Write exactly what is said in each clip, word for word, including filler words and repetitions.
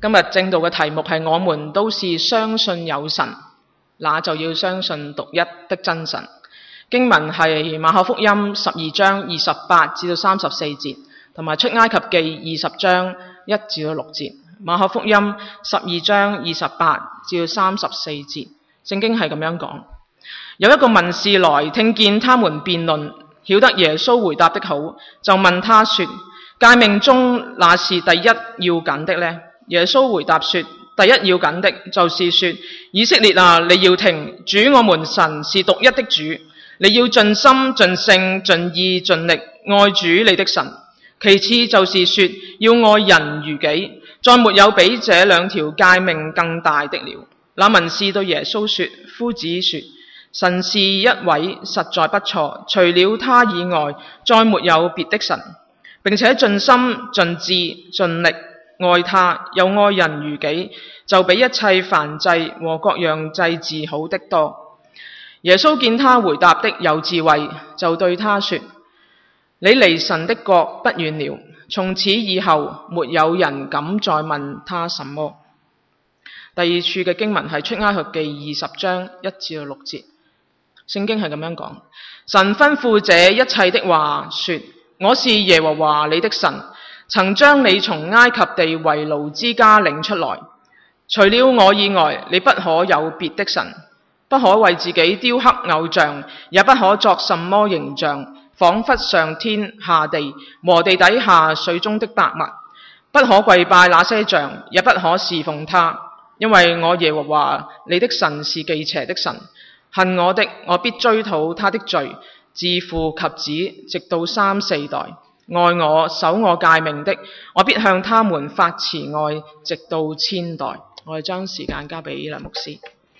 今日正道嘅題目係我們都是相信有神，那就要相信獨一的真神。經文係馬可福音十二章二十八至到三十四節，同埋出埃及記二十章一至到六節。馬可福音十二章二十八至到三十四節，聖經係咁樣講：有一個文士來，聽見他們辯論，曉得耶穌回答的好，就問他說：誡命中那是第一要緊的呢？耶穌回答說：第一要緊的，就是說，以色列啊，你要聽，主我們神是獨一的主，你要盡心、盡性、盡意、盡力愛主你的神。其次就是說，要愛人如己，再沒有比這兩條誡命更大的了。那文士對耶穌說：夫子說，神是一位，實在不錯，除了他以外，再沒有別的神，並且盡心、盡志、盡力愛他，又愛人如己，就比一切燔祭和各樣祭祀好的多。耶穌見他回答的有智慧，就對他說：你離神的國不遠了。從此以後，沒有人敢再問他什麼。第二處嘅經文係出埃及記二十章一至六節，聖經係咁樣講：神吩咐這一切的話說：我是耶和華你的神，曾將你從埃及地為奴之家領出來。除了我以外，你不可有別的神，不可為自己雕刻偶像，也不可作什麼形象，仿佛上天下地和地底下水中的百物。不可跪拜那些像，也不可侍奉他，因為我耶和華你的神是忌邪的神。恨我的，我必追討他的罪，自父及子，直到三四代。愛我、守我誡命的，我必向他們發慈愛，直到千代。我哋將時間交俾梁牧師。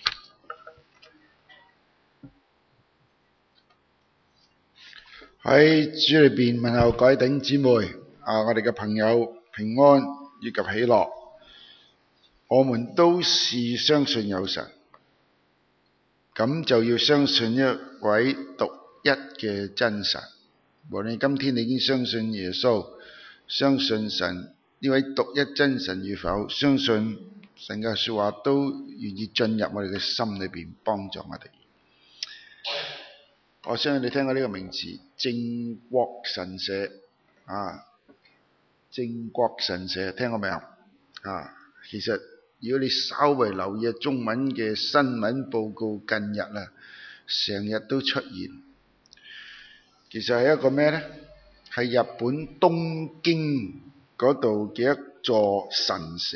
喺主裏邊問候各位弟兄姊妹啊，我哋嘅朋友平安以及喜樂。我們都是相信有神，咁就要相信一位獨一嘅真神。無論今天你已經相信耶穌，相信神呢位獨一真神與否，相信神嘅說話都願意進入我哋嘅心裏邊幫助我哋。我相信你聽過呢個名詞正國神社啊，正國神社聽過未啊？啊，其實如果你稍為留意中文嘅新聞報告，近日啊，成日都出現。其實係一個咩呢？係日本東京嗰度嘅一座神社，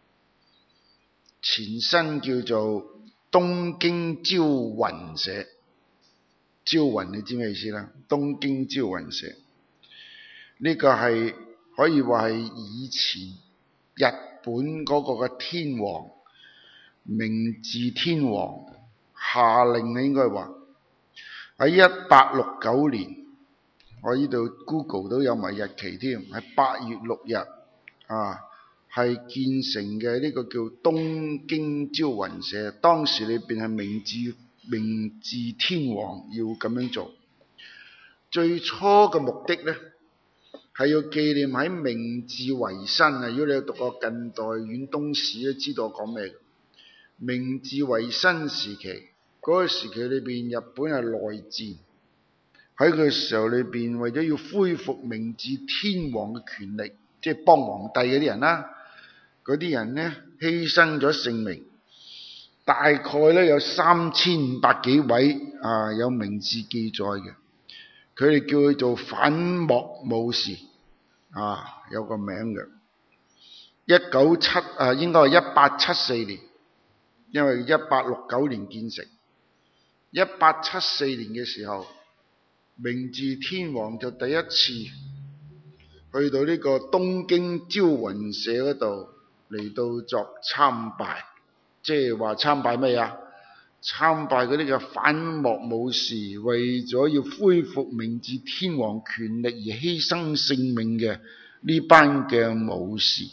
前身叫做東京招魂社。招魂你知咩意思啦？東京招魂社呢個係可以話係以前日本嗰個嘅天皇明治天皇下令，你應該話喺一八六九年，我呢度 Google 都有埋日期添，係八月六日啊，係建成嘅呢個叫東京招魂社。當時裏邊係明治明治天皇要咁樣做，最初嘅目的呢，係要紀念喺明治維新啊！如果你有讀過近代遠東史都知道我講咩。明治維新時期嗰、那個時期裏邊，日本係內戰，喺佢時候裏邊，為咗要恢復明治天皇嘅權力，即係幫皇帝嗰啲人啦，嗰啲人呢，犧牲咗性命。大概咧有三千五百幾位啊，有名字記載嘅，佢哋叫佢做反幕武士啊，有個名嘅。一九七啊，應該係一八七四年，因為一八六九年建成。一八七四年嘅時候，明治天皇就第一次去到呢個東京招魂社嗰度嚟到作參拜。即係話參拜咩啊？參拜嗰啲嘅反幕武士，為咗要恢復明治天皇權力而犧牲性命嘅呢班嘅武士。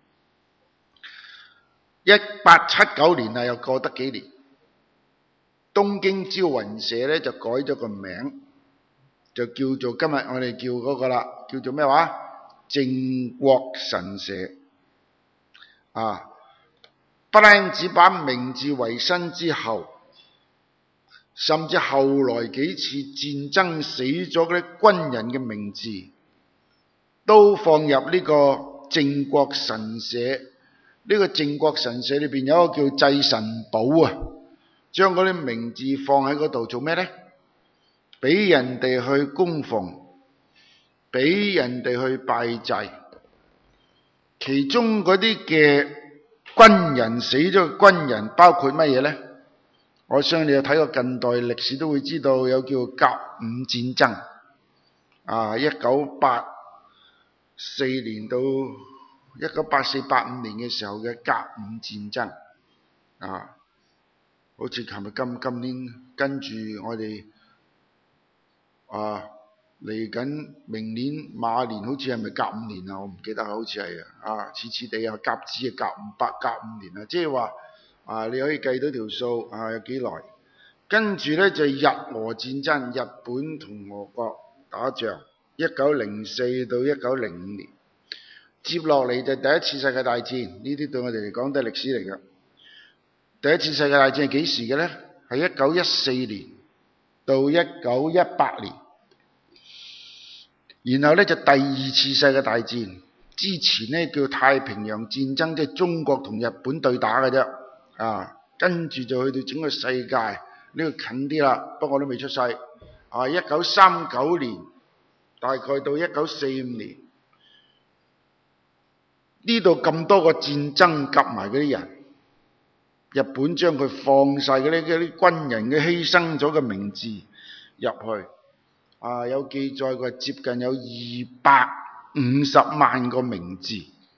一八七九年啊，又過得幾年，東京招魂社咧就改咗個名，就叫做今日我哋叫嗰個啦，叫做咩話？正國神社。 啊，不單止把名字維新之後，甚至後來幾次戰爭死咗嗰啲軍人嘅名字，都放入呢個靖國神社。呢個靖國神社裏邊有一個叫祭神堡啊，將嗰啲名字放喺嗰度做咩呢？俾人哋去供奉，俾人哋去拜祭。其中嗰啲嘅軍人死咗嘅軍人包括乜嘢呢？我相信你有睇過近代歷史都會知道，有叫甲午戰爭啊，一九八四年到一九八四八五年嘅時候嘅甲午戰爭啊，好似琴日今今年跟住我哋啊嚟緊明年馬年，好似係咪甲午年啊？我唔記得，好似係啊，似似地啊，甲子啊，甲午八甲午年啊，即係話啊，你可以計到條數啊，有幾耐？跟住呢，就係日俄戰爭，日本同俄國打仗，一九零四到一九零五年。接落嚟就第一次世界大戰，呢啲對我哋嚟講都係歷史嚟㗎。第一次世界大戰係幾時嘅呢？係一九一四年到一九一八年。然後呢，就第二次世界大戰，之前呢，叫太平洋戰爭，即係中國同日本對打嘅啫。啊，跟住就去到整個世界，呢個近啲啦，不過我都未出世。啊，一九三九年大概到一九四五年。呢度咁多個戰爭夾埋嗰啲人，日本將佢放晒嗰啲嗰啲軍人嘅犧牲咗嘅名字入去，啊，有記載過接近有二百五十萬個名字。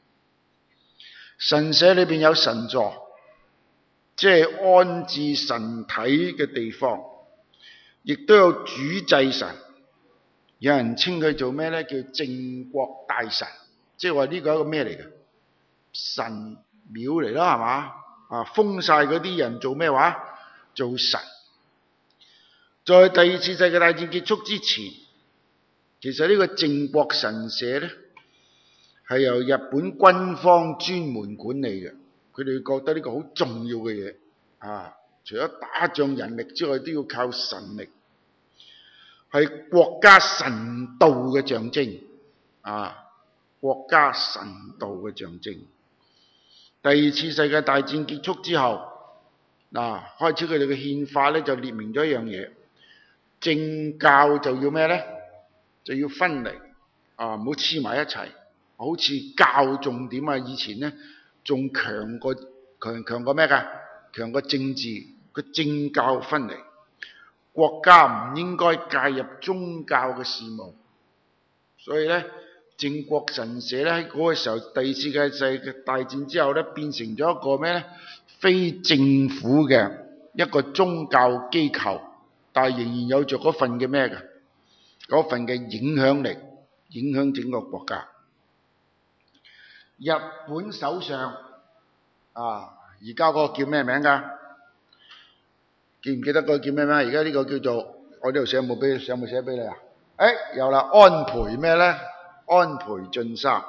神社裏邊有神座，即係安置神體嘅地方，亦都有主祭神，有人稱佢做咩呢？叫靖國大神。即係話呢個係一個咩嚟嘅？神廟嚟啦，係嘛？啊，封晒嗰啲人做咩話？做神。在第二次世界大戰結束之前，其實呢個靖國神社呢，係由日本軍方專門管理嘅。佢哋覺得呢個好重要嘅嘢啊，除咗打仗人力之外，都要靠神力，係國家神道嘅象徵啊。國家神道嘅象徵。第二次世界大戰結束之後，嗱、啊、開始佢哋嘅憲法咧就列明咗一樣嘢，政教就要咩呢？就要分離啊，唔好黐埋一齊。好似教重點啊，以前呢仲強過強強過咩㗎？強過政治，個政教分離。國家唔應該介入宗教嘅事務，所以呢。靖國神社咧喺嗰個時候，第二次世界大戰之後咧，變成咗一個咩咧？非政府嘅一個宗教機構，但係仍然有着嗰份嘅咩嘅？嗰份嘅影響力，影響整個國家。日本首相啊，而家嗰個叫咩名㗎？記唔記得嗰個叫咩名？而家呢個叫做我呢度寫冇俾，有冇寫俾你啊？誒，有啦，安倍咩咧？安倍晉三。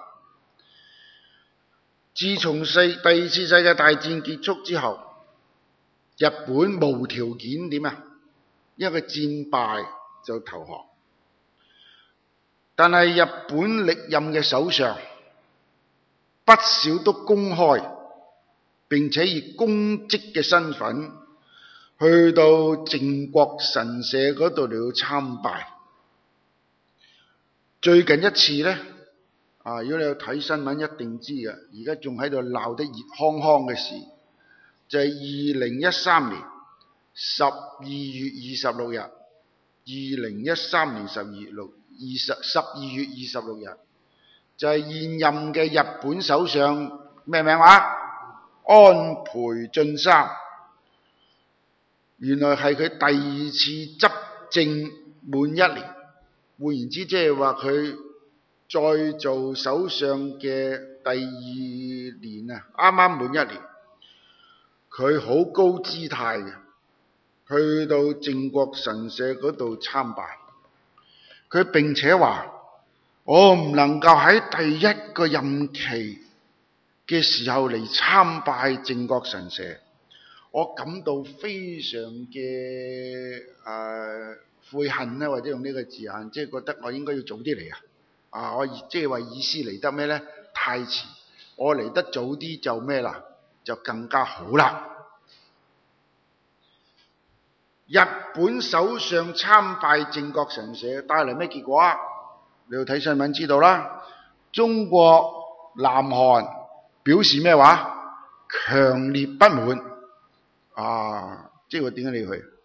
自從世第二次世界大戰結束之後，日本無條件點啊？因為戰敗就投降。但係日本歷任嘅首相不少都公開並且以公職嘅身份去到靖國神社嗰度嚟到參拜。最近一次呢，啊，如果你有睇新聞一定知嘅，而家仲喺度鬧得熱烘烘嘅事，就係二零一三年十二月二十六日，二零一三年十二月六二十十二月二十六日，就係、是、現任嘅日本首相咩名話？安倍晉三。原來係佢第二次執政滿一年。換言之，即係話佢再做首相嘅第二年啊，啱啱滿一年，佢好高姿態嘅，去到靖國神社嗰度參拜。佢並且話：我唔能夠喺第一個任期嘅時候嚟參拜靖國神社，我感到非常嘅誒、呃、悔恨咧，或者用呢個字眼，即係覺得我應該要早啲嚟啊！啊，我即係話意思嚟得咩咧？太遲，我嚟得早啲就咩啦？就更加好啦！日本首相參拜靖國神社帶嚟咩結果啊？你要睇新聞知道啦。中國、南韓表示咩話？強烈不滿啊！即係話點解你要去？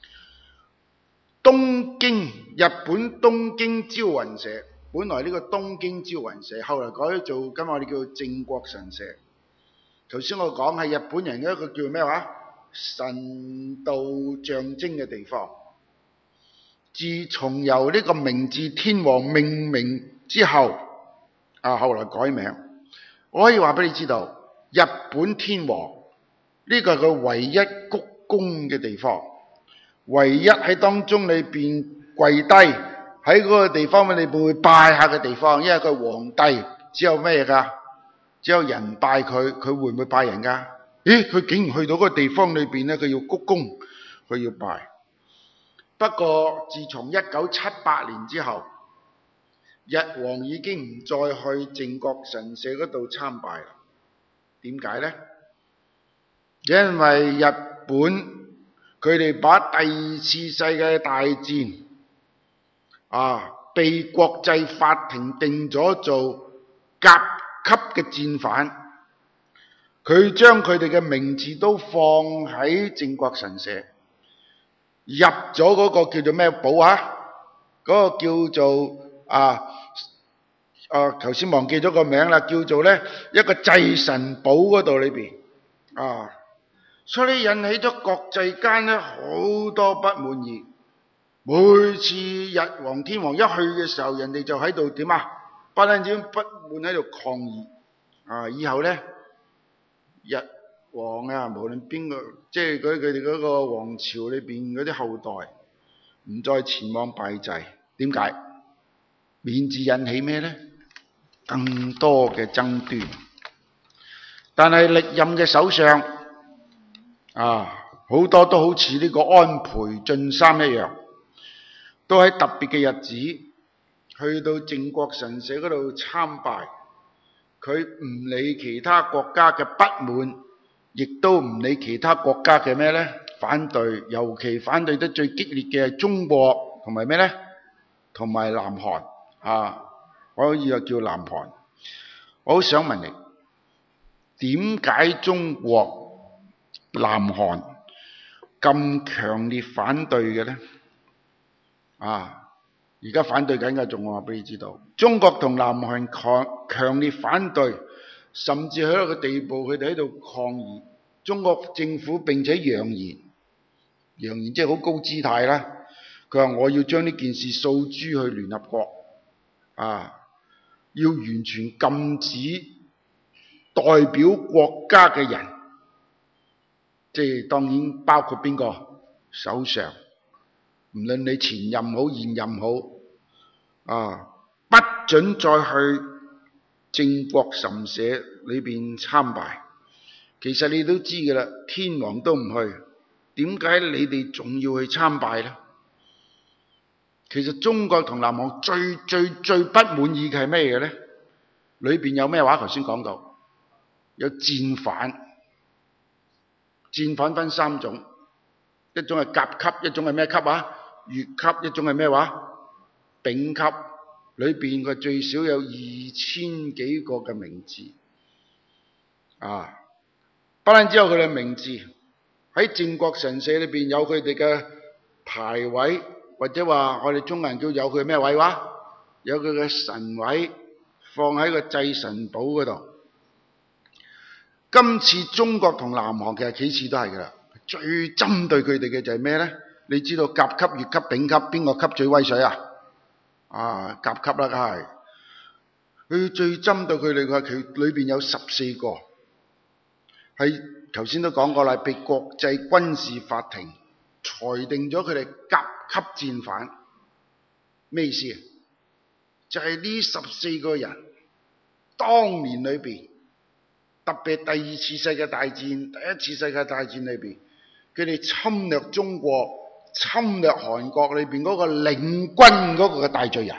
東京，日本東京朝雲社，本來呢個東京朝雲社，後來改咗做今日我哋叫做靖國神社。頭先我講係日本人嘅一個叫咩話？神道象徵嘅地方。自從由呢個明治天皇命名之後，啊，後來改名。我可以話俾你知道，日本天皇呢個係佢唯一鞠躬嘅地方，唯一喺當中裏邊跪低喺嗰個地方裏邊會拜下嘅地方，因為佢皇帝只有咩㗎？只有人拜佢，佢會唔會拜人㗎？咦，佢竟然去到嗰個地方裏邊咧，佢要鞠躬，佢要拜。不過自從一九七八年之後，日皇已經唔再去靖國神社嗰度參拜啦。點解呢？因為日本佢哋把第二次世界大戰啊，被國際法庭定咗做甲級嘅戰犯。佢將佢哋嘅名字都放喺靖國神社，入咗嗰個叫做咩堡啊？嗰、嗰個叫做啊啊，頭先忘記咗個名啦，叫做咧一個祭神堡嗰度裏邊啊，所以引起咗國際間咧好多不滿意。每次日皇天皇一去嘅時候，人哋就喺度點啊？不單止不滿喺度抗議啊，以後咧。日皇啊，無論邊個，即係佢佢哋嗰個皇朝裏邊嗰啲後代，唔再前往拜祭。點解？免至引起咩呢？更多嘅爭端。但係歷任嘅首相啊，好多都好似呢個安倍晉三一樣，都喺特別嘅日子去到靖國神社嗰度參拜。佢唔理其他國家嘅不滿，亦都唔理其他國家嘅咩呢？反對，尤其反對得最激烈嘅係中國同埋咩呢？同埋南韓啊，我可以又叫南韓。我好想問你，點解中國、南韓咁強烈反對嘅呢？啊！而家反對緊嘅，仲我話俾你知道，中國同南韓強強烈反對，甚至喺一個地步，佢哋喺度抗議。中國政府並且揚言，揚言即係好高姿態啦。佢話我要將呢件事訴諸去聯合國，啊，要完全禁止代表國家嘅人，即係當然包括邊個？首相。唔論你前任好現任好，啊，不准再去靖國神社裏邊參拜。其實你都知㗎啦，天皇都唔去，點解你哋仲要去參拜呢？其實中國同南韓最最最不滿意嘅係咩嘢呢？裏邊有咩話？頭先講到有戰犯，戰犯分三種，一種係甲級，一種係咩級啊？乙級，一種係咩話？丙級。裏邊佢最少有二千幾個嘅名字啊！不單止有佢嘅名字，喺靖國神社裏邊有佢哋嘅牌位，或者話我哋中國人叫有佢咩位話？有佢嘅神位放喺個祭神堡嗰度。今次中國同南韓其實幾次都係㗎啦，最針對佢哋嘅就係咩呢？你知道甲級、乙級、丙級邊個級最威水啊？啊，甲級啦，梗係。佢最針對佢哋嘅，佢裏邊有十四個，係頭先都講過啦，被國際軍事法庭裁定咗佢哋甲級戰犯。咩意思？就係呢十四個人當年裏邊特別第二次世界大戰、第一次世界大戰裏邊，佢哋侵略中國、侵略韓國裏邊嗰個領軍嗰個嘅大罪人，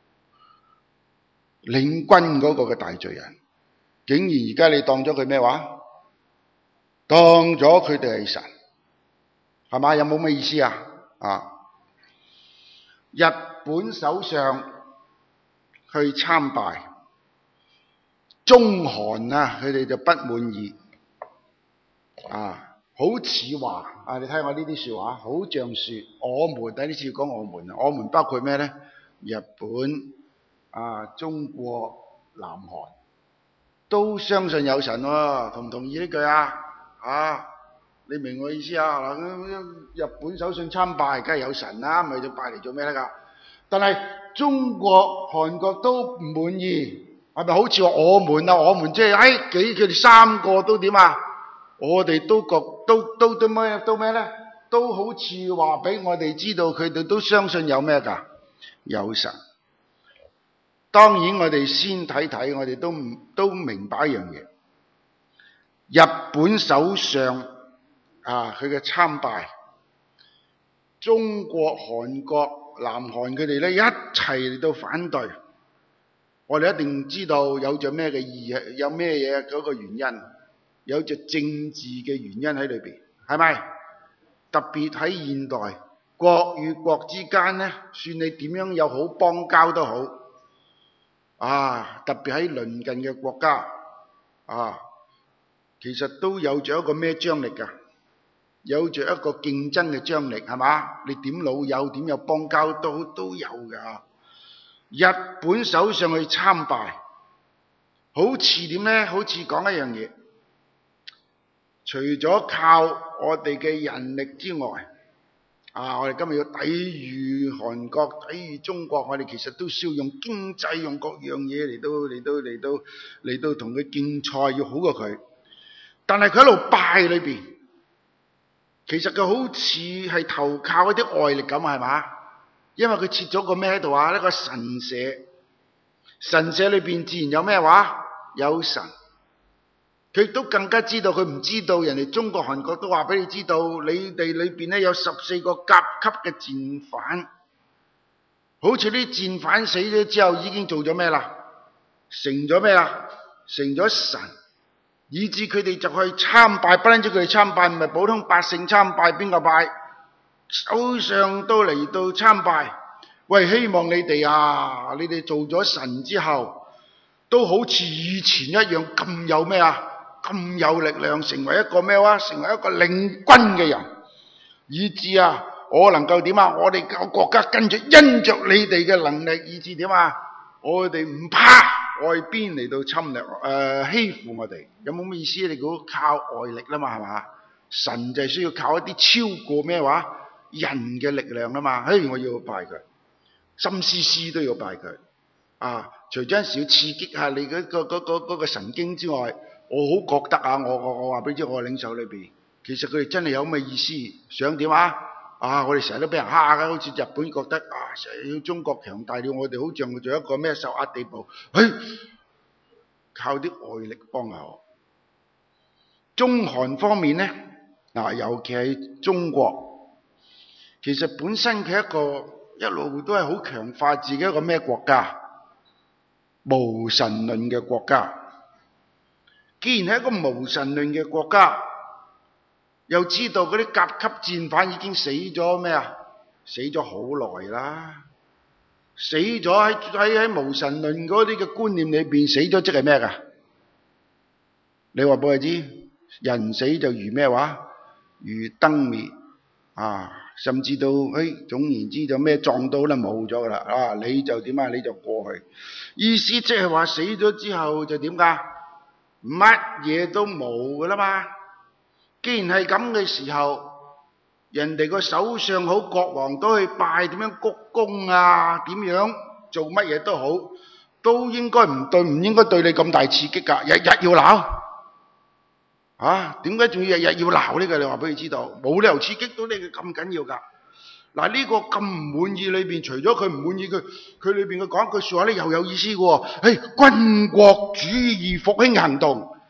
領軍嗰個嘅大罪人，竟然而家你當咗佢咩話？當咗佢哋係神，係嘛？有冇咩意思啊？啊！日本首相去參拜，中韓啊，佢哋就不滿意啊，好似話啊，你睇我呢啲說話，好像說我們第一次講我們啊，我們包括咩咧？日本啊、中國、南韓都相信有神喎、啊，同唔同意呢句啊？啊，你明我意思啊？日本首相參拜，梗係有神啦、啊，咪就拜嚟做咩咧？噶，但係中國、韓國都唔滿意，係咪好似話我們啊？我們即係誒幾佢哋三個都點啊？我哋都覺都都都咩都咩咧？都好似話俾我哋知道，佢哋都相信有咩㗎？有神。當然我哋先睇睇，我哋都唔都明白一樣嘢。日本首相啊，佢嘅參拜，中國、韓國、南韓佢哋咧一齊嚟到反對，我哋一定知道有着咩嘅意義，有咩嘢嗰個原因，有着政治嘅原因喺裏邊，係咪？特別喺現代，國與國之間咧，算你點樣有好邦交都好，啊，特別喺鄰近嘅國家，啊。其實都有着一個咩張力㗎？有着一個競爭嘅張力，係嘛？你點老友點有邦交都都有㗎。日本首相去參拜，好似點呢？好似講一樣嘢，除咗靠我哋嘅人力之外，啊，我哋今日要抵禦韓國、抵禦中國，我哋其實都需要用經濟、用各樣嘢嚟到嚟到嚟到嚟到同佢競賽，要好過佢。但係佢喺度拜裏邊，其實佢好似係投靠一啲外力咁，係嘛？因為佢設咗個咩喺度啊？一個神社，神社裏邊自然有咩話？有神。佢都更加知道，佢唔知道人哋中國、韓國都話俾你知道，你哋裏邊咧有十四個甲級嘅戰犯，好似啲戰犯死咗之後，已經做咗咩啦？成咗咩啦？成咗神。以致佢哋就去參拜，不單止佢哋參拜，唔係普通百姓參拜，邊個拜？首相都嚟到參拜。喂，希望你哋啊，你哋做咗神之後，都好似以前一樣咁有咩啊？咁有力量，成為一個咩話？成為一個領軍嘅人，以致啊，我能夠點啊？我哋個國家跟住因着你哋嘅能力，以致點啊？我哋唔怕外邊嚟到侵略，誒、呃、欺負我哋，有冇咩意思？你估靠外力啦嘛，係嘛？神就係需要靠一啲超過咩話人嘅力量啦嘛。嘿，我要拜佢，心思思都要拜佢啊！除咗少刺激下你嗰、嗰個嗰、嗰個嗰個神經之外，我好覺得啊，我我我話俾你知，我領袖裏邊，其實佢哋真係有咁嘅意思，想點啊？啊！我哋成日都俾人蝦㗎，好似日本覺得啊，成日要中國強大了，我哋好像做一個咩受壓地步。嘿，靠啲外力幫下我。中韓方面呢，嗱，尤其係中國，其實本身佢一個一路都係好強化自己一個咩國家？無神論嘅國家。既然係一個無神論嘅國家，又知道嗰啲甲級戰犯已經死咗咩啊？死咗好耐啦，死咗喺喺喺無神論嗰啲嘅觀念裏邊死咗，即係咩噶？你話俾佢知，人死就如咩話？如燈滅啊！甚至到誒，總言之就咩撞到啦，冇咗噶啦啊！你就點啊？你就過去，意思即係話死咗之後就點噶？乜嘢都冇噶啦嘛！既然係咁嘅時候，人哋個首相好，國王都去拜，點樣鞠躬啊？點樣做乜嘢都好，都應該唔對，唔應該對你咁大刺激噶，日日要鬧啊？點解仲要日日要鬧呢個？你話俾佢知道，冇理由刺激到你咁緊要噶。嗱，呢個咁唔滿意裏邊，除咗佢唔滿意，佢佢裏邊佢講一句說話咧，又有意思嘅喎。誒，軍國主義復興行動。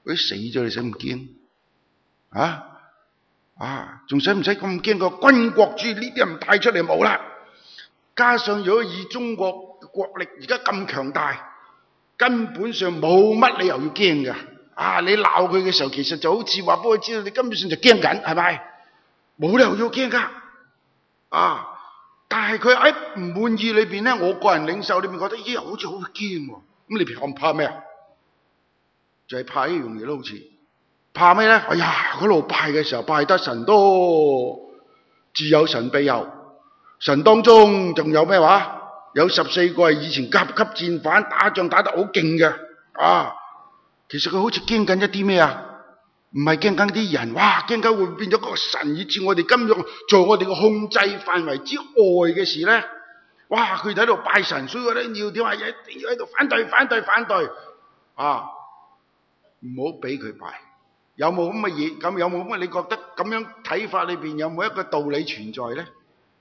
嗰啲死咗你使唔驚？啊啊，仲使唔使咁驚個軍國主義呢啲人帶出嚟冇啦？加上如果以中國國力而家咁強大，根本上冇乜理由要驚嘅。啊，你鬧佢嘅時候，其實就好似話俾佢知道，你根本上就驚緊，係咪？冇理由要驚噶。啊！但係佢喺唔滿意裏邊咧，我個人領袖裏邊覺得，咦，好似好驚喎。咁你怕唔怕咩啊？就係、是、怕一樣嘢咯，好似怕咩咧？哎呀，嗰度拜嘅時候拜得神多，自有神庇佑。神當中仲有咩話？有十四個係以前甲級戰犯，打仗打得好勁嘅。啊，其實佢好似驚緊一啲咩啊？唔係驚緊啲人，哇！驚緊會變咗個神，以致我哋今日做我哋嘅控制範圍之外嘅事咧。哇！佢哋喺度拜神，所以我哋要點啊？一定要喺度反對、反對、反對啊！唔好俾佢拜。有冇咁嘅嘢？咁有冇咁嘅？你覺得咁樣睇法裏邊有冇一個道理存在咧？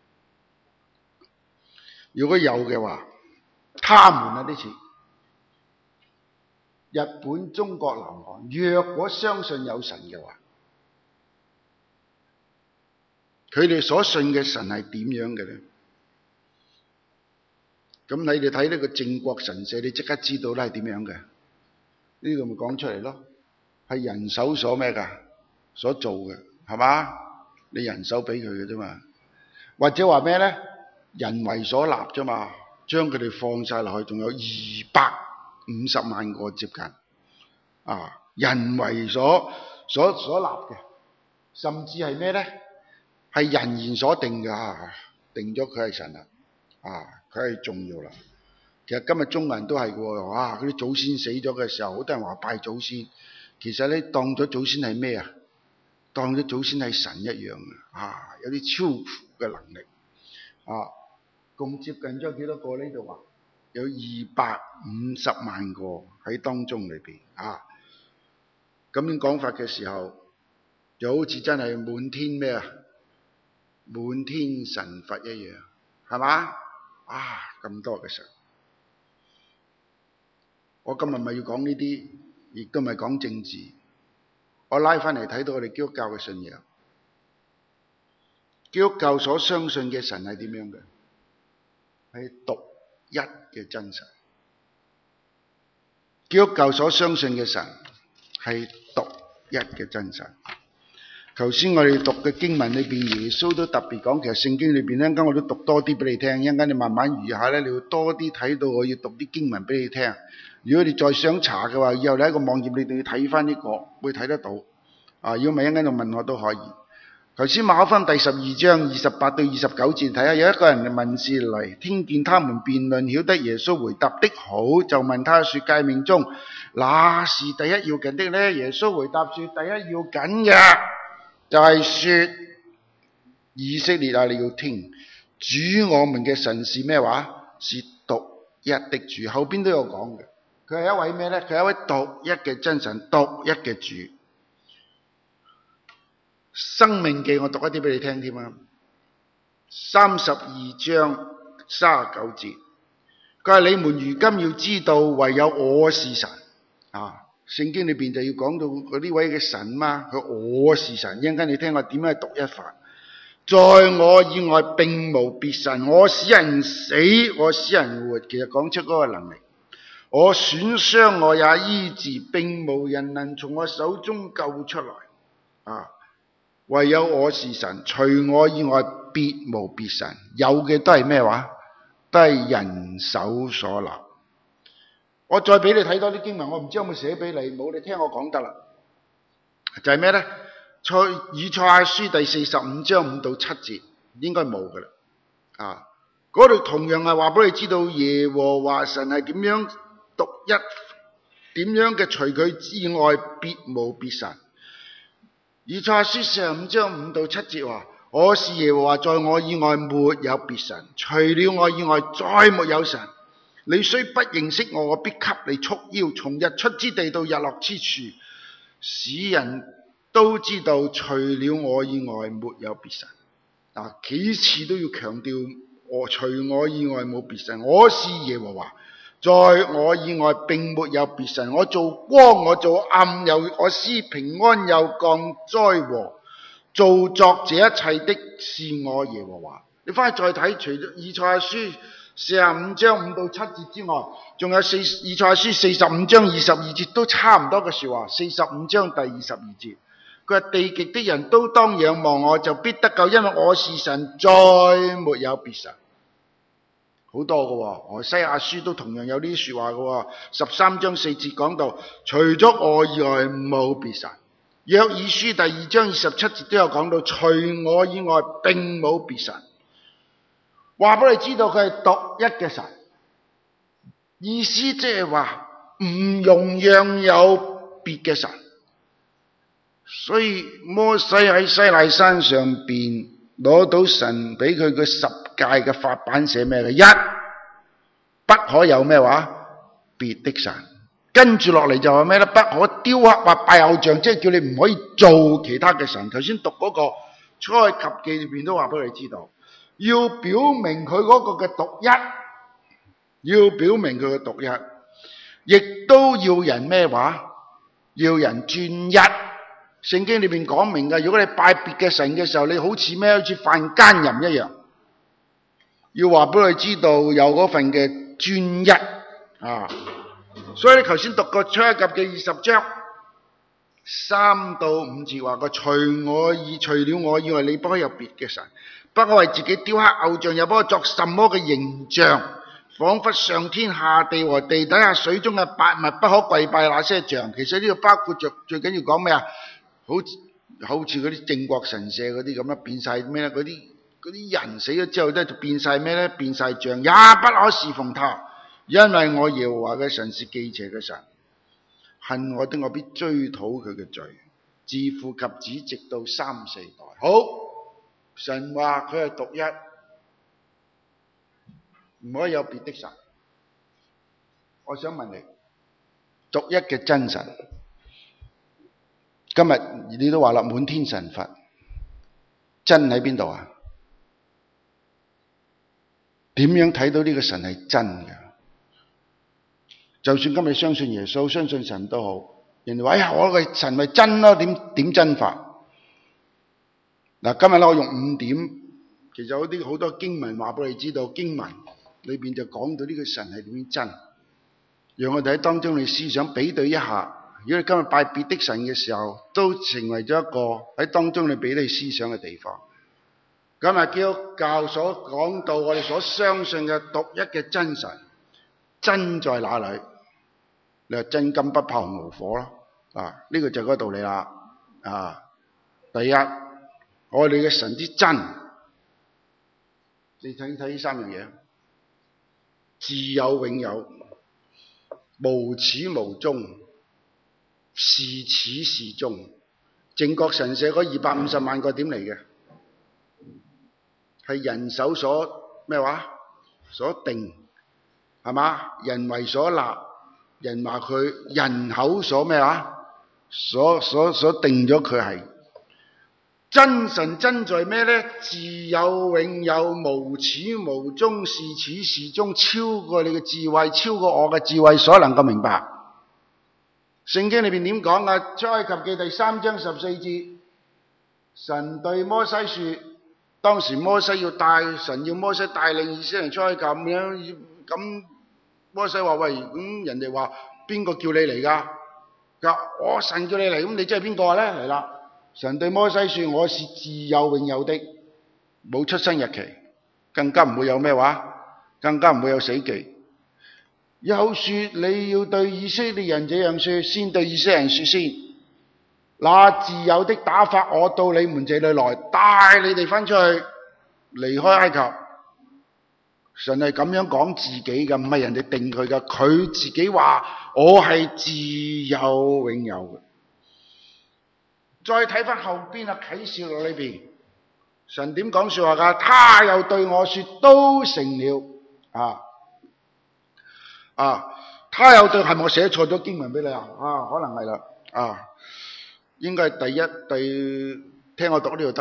如果有嘅話，他們啊啲詞。日本、中國、南韓，若果相信有神嘅話，佢哋所信嘅神係點樣嘅咧？咁你哋睇呢個靖國神社，你即刻知道咧係點樣嘅？呢度咪講出嚟咯，係人手所咩噶？所做嘅，係嘛？你人手俾佢嘅啫嘛，或者話咩咧？人為所立啫嘛，將佢哋放晒落去，仲有二百五十萬個接近啊！人為所所所立嘅，甚至係咩咧？係人言所定嘅，啊、定咗佢係神啦，啊，佢係重要啦。其實今日中國人都係嘅，哇！嗰啲祖先死咗嘅時候，好多人話拜祖先，其實咧當咗祖先係咩啊？當咗祖先係神一樣啊！有啲超乎嘅能力啊！共接近咗幾多個呢度話？有二百五十萬個喺當中裏邊啊！咁樣講法嘅時候，就好似真係滿天咩啊？滿天神佛一樣，係嘛？啊！咁多嘅神，我今日咪要講呢啲，亦都咪講政治。我拉翻嚟睇到我哋基督教嘅信仰，基督教所相信嘅神係點樣嘅？係獨一嘅真神。基督教所相信嘅神係獨一嘅真神。頭先我哋讀嘅經文裏邊，耶穌都特別講，其實聖經裏邊咧，一陣間我都讀多啲俾你聽，一陣間你慢慢預下咧，你要多啲睇到我要讀啲經文俾你聽。如果你再想查嘅話，以後你喺個網頁你哋要睇翻呢個，會睇得到。啊，如果唔係一陣間就問我都可以。頭先馬可福音第十二章二十八到二十九節，睇下有一個人問事嚟，聽見他們辯論，曉得耶穌回答的好，就問他說：誡命中哪是第一要緊的呢？耶穌回答說：第一要緊嘅就係說，以色列啊，你要聽主我們嘅神是咩話？是獨一的主。後邊都有講嘅，佢係一位咩呢？佢係一位獨一嘅真神，獨一嘅主。生命記我讀一啲俾你聽添啊，三十二章三十九節，佢話你們如今要知道，唯有我是神啊。聖經裏邊就要講到嗰呢位嘅神嘛，佢我是神。一陣間你聽我點樣獨一法，在我以外並無別神，我使人死，我使人活。其實講出嗰個能力，我損傷我也醫治，並無人能從我手中救出來啊。唯有我是神，除我以外別無別神。有嘅都係咩話？都係人手所立。我再俾你睇多啲經文，我唔知有冇寫俾你，冇你聽我講得啦。就係咩呢？賽以賽亞書第四十五章五到七節，應該冇噶啦。啊，嗰度同樣係話俾你知道耶和華神係點樣獨一，點樣嘅除佢之外別無別神。以賽亞書四十五章五到七節話：我是耶和華，在我以外沒有別神，除了我以外再沒有神。你雖不認識我，我必給你束腰，從日出之地到日落之處，使人都知道除了我以外沒有別神。嗱，幾次都要強調我除我以外冇別神，我是耶和華， 在我以外並沒有別神。我做光，我做暗，又我施平安，又降災禍。造作這一切的是我耶和華。你翻去再睇，除咗以賽亞書四十五章五到七節之外，仲有四以賽亞書四十五章二十二節都差唔多嘅說話。四十五章第二十二節，佢話地極的人都當仰望我，就必得救，因為我是神，再沒有別神。好多嘅喎，何西阿書都同樣有呢啲說話嘅喎。十三章四節講到，除咗我以外冇別神。約珥書第二章二十七節都有講到，除我以外並冇別神。話俾你知道佢係獨一嘅神，意思即係話唔容讓有別嘅神。所以摩西喺西奈山上邊攞到神俾佢嘅十誡嘅法版，寫咩嘅？一，不可有咩話別的神。跟住落嚟就話咩咧？不可雕刻或拜偶像，即係叫你唔可以做其他嘅神。頭先讀嗰個出埃及記裏邊都話俾你知道，要表明佢嗰個嘅獨一，要表明佢嘅獨一，亦都要人咩話？要人專一。聖經裏邊講明嘅，如果你拜別嘅神嘅時候，你好似咩？好似犯奸淫一樣。要話俾你知道有嗰份嘅專一啊！所以你頭先讀過出埃及嘅二十章三到五節話過，除我以除了我以外，你不可有別嘅神，不可為自己雕刻偶像，又不可作什麼嘅形象，仿佛上天下地和地底下水中嘅百物，不可跪拜那些像。其實呢個包括着最緊要講咩啊？好好似嗰啲正國神社嗰啲咁啦，變晒咩咧？嗰啲嗰啲人死咗之後咧，就變晒咩咧？變晒像，也不可侍奉他。因為我耶和華嘅神是忌邪嘅神，恨我的我必追討佢嘅罪，自父及子直到三四代。好，神話佢係獨一，唔可以有別的神。我想問你，獨一嘅真神，今日你都話啦，滿天神佛，真喺邊度啊？點樣睇到呢個神係真嘅？就算今日相信耶穌、相信神都好，人哋話：哎呀，我個神咪真咯？點點真法？嗱，今日咧我用五點，其實有啲好多經文話俾你知道，經文裏邊就講到呢個神係點樣真，讓我哋喺當中你思想比對一下。如果你今日拜別的神嘅時候，都成為咗一個喺當中你俾你思想嘅地方。今日基督教所講到我哋所相信嘅獨一嘅真神，真在哪裏？你話真金不怕紅爐火咯，啊，呢、這個就係嗰個道理啦。啊，第一，我哋嘅神之真，你睇睇呢三樣嘢，自有永有，無始無終，是始是終。正覺神社嗰二百五十萬個點嚟嘅？係人手所咩話？所定係嘛？人為所立。人話佢人口所咩話？所所所定咗佢係真神，真在咩呢？自有永有，無始無終，是始是終，超過你嘅智慧，超過我嘅智慧所能夠明白。聖經裏邊點講啊？出埃及記第三章十四節，神對摩西說，當時摩西要帶神要摩西帶領以色列人出埃及咁樣咁。摩西話：喂，咁人哋話邊個叫你嚟㗎？佢話我神叫你嚟，咁你即係邊個咧？嚟啦！神對摩西說：我是自有永有的，冇出生日期，更加唔會有咩話，更加唔會有死期。又說你要對以色列人這樣說，先對以色列人說先。那自有的打發我到你們這裏來，帶你哋翻出去，離開埃及。神係咁樣講自己嘅，唔係人哋定佢嘅。佢自己話我係自有永有嘅。再睇翻後邊啊，啟示錄裏邊，神點講說話噶？他又對我說：都成了啊啊！他又對，係咪我寫錯咗經文俾你啊？啊，可能係啦啊，應該係第一第聽我讀呢度得噶啦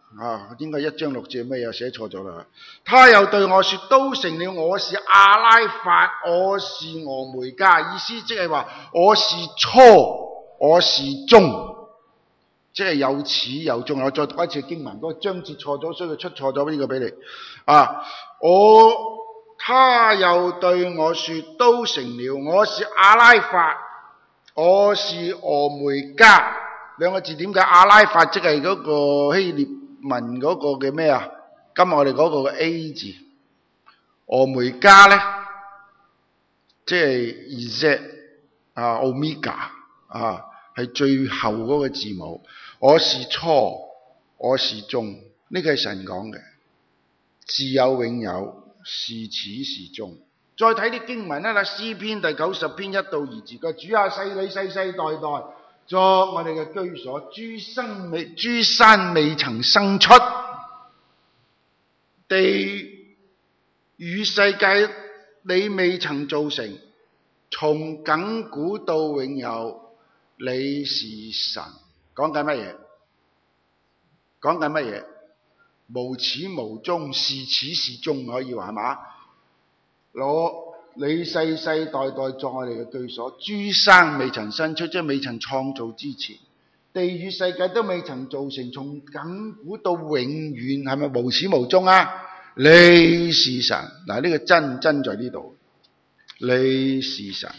啊，應該一章六節咩又寫錯咗啦。他又對我說：都成了，我是阿拉法，我是俄梅加。意思即係話我是初，我是終。即係有始有終。我再讀一次經文，嗰、那個章節錯咗，所以佢出錯咗呢個俾你。啊，我他又對我說：都成了，我是阿拉法，我是俄梅加。兩個字點解？阿拉法即係嗰個希臘文嗰個嘅咩啊？今日我哋嗰個嘅 A 字。俄梅加咧，即係 Z 啊 Omega 啊，係最後嗰個字母。我是初，我是終，呢個係神講嘅，自有永有，是始是終。再睇啲經文啦，詩篇第九十篇一到二節嘅，主啊，世你世世代代作我哋嘅居所，諸生未諸山未曾生出，地與世界你未曾造成，從亙古到永有，你是神。講緊乜嘢？講緊乜嘢？無始無終，是始是終，可以話係嘛？攞你世世代代作我哋嘅居所，諸山未曾生出，即係未曾創造之前，地與世界都未曾造成，從亙古到永遠，係咪無始無終啊？你是神。嗱，呢個真真在呢度，你是神。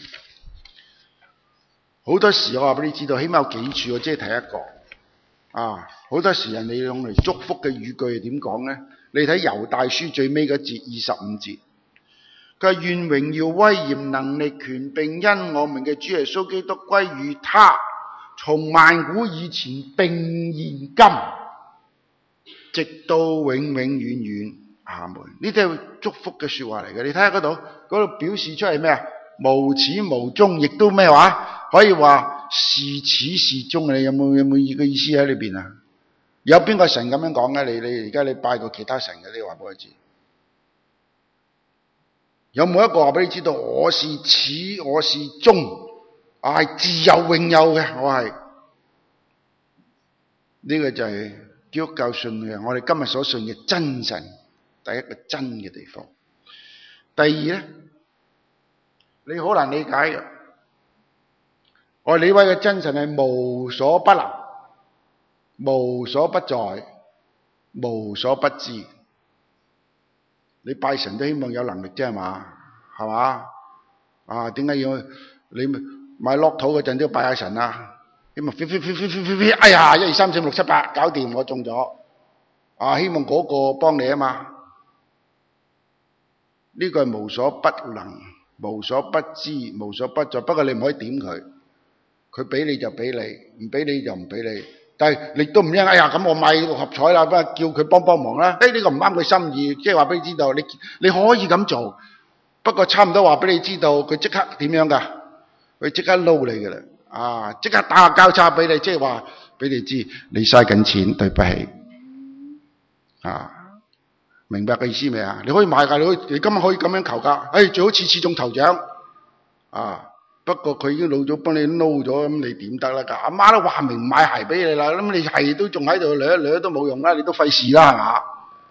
好多時我話俾你知道，起碼有幾處我即係睇一個啊。好多時人哋用嚟祝福嘅語句係點講呢？你睇猶大書最尾嗰節二十五節，佢話願榮耀威嚴能力權柄因我們嘅主耶穌基督歸於他，從萬古以前並現今，直到永永遠遠。阿門。呢啲係祝福嘅說話嚟嘅。你睇下嗰度，嗰度表示出係咩啊？無始無終，亦都咩話？可以話是始是終。你有冇有冇意個意思喺裏邊啊？有邊個神咁樣講嘅？你你而家你拜過其他神嘅？你話俾我知。有冇一個話俾你知道？我是始，我是終，我係自有永有嘅。我係呢、這個就係基督教信嘅，我哋今日所信嘅真神，第一個真嘅地方。第二咧，你好難理解嘅。我哋呢位嘅真神係無所不能、無所不在、無所不知。你拜神都希望有能力啫，係嘛？係嘛？啊，點解要你買落土嗰陣都要拜下神啊？希望飛飛飛飛飛飛飛，哎呀，一二三四五六七八，搞掂，我中咗。啊，希望嗰個幫你啊嘛。呢個係無所不能、無所不知、無所不在。不過你唔可以點佢。佢俾你就俾你，唔俾你就唔俾你。但係你都唔應，哎呀咁我買六合彩啦，不過叫佢幫幫忙啦。誒、哎、呢、這個唔啱佢心意，即係話俾你知道，你你可以咁做，不過差唔多話俾你知道，佢即刻點樣㗎？佢即刻撈你㗎啦，啊！即刻打下交叉俾你，即係話俾你知，你嘥緊錢，對不起。啊，明白嘅意思未啊？你可以買㗎，你可以，你今日可以咁樣求㗎。誒、哎，最好次次中頭獎。啊！不過佢已經老咗，幫你撈咗，咁你點得啦？阿媽都話明買鞋俾你啦，咁你係都仲喺度掠一掠都冇用啦，你都費事啦，係嘛？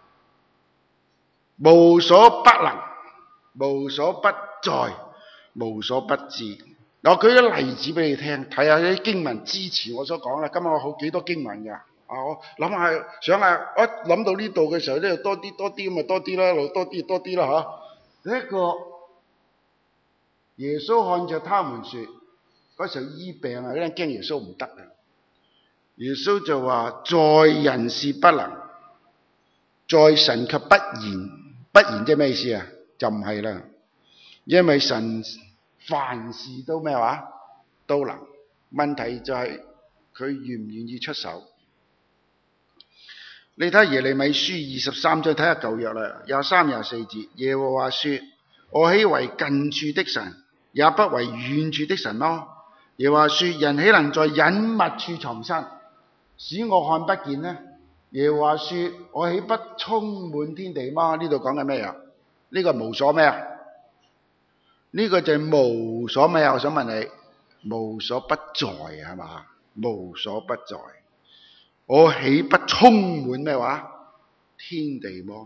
無所不能，無所不在，無所不知。我舉啲例子俾你聽，睇下啲經文支持我所講啦。今日我好幾多經文㗎，啊，我諗下想下，我諗到呢度嘅時候咧，多啲多啲咁咪多啲啦，多啲多啲啦嚇。呢一個。耶穌看着他們說，嗰時候醫病啊，因為驚耶穌唔得啊。耶穌就話：在人是不能，在神卻不然。不然即係咩意思啊？就唔係啦，因為神凡事都咩話都能。問題就係佢願唔願意出手。你睇耶利米書二十三章，睇下舊約啦，廿三廿四節，耶和華說：我豈為近處的神，也不為遠處的神咯。耶和華說：人豈能在隱密處藏身，使我看不見呢？耶和華說：我豈不充滿天地嗎？呢度講緊咩啊？呢個無所咩啊？呢個就係無所咩啊？我想問你，無所不在係嘛？無所不在。 我豈不充滿咩話？天地麼？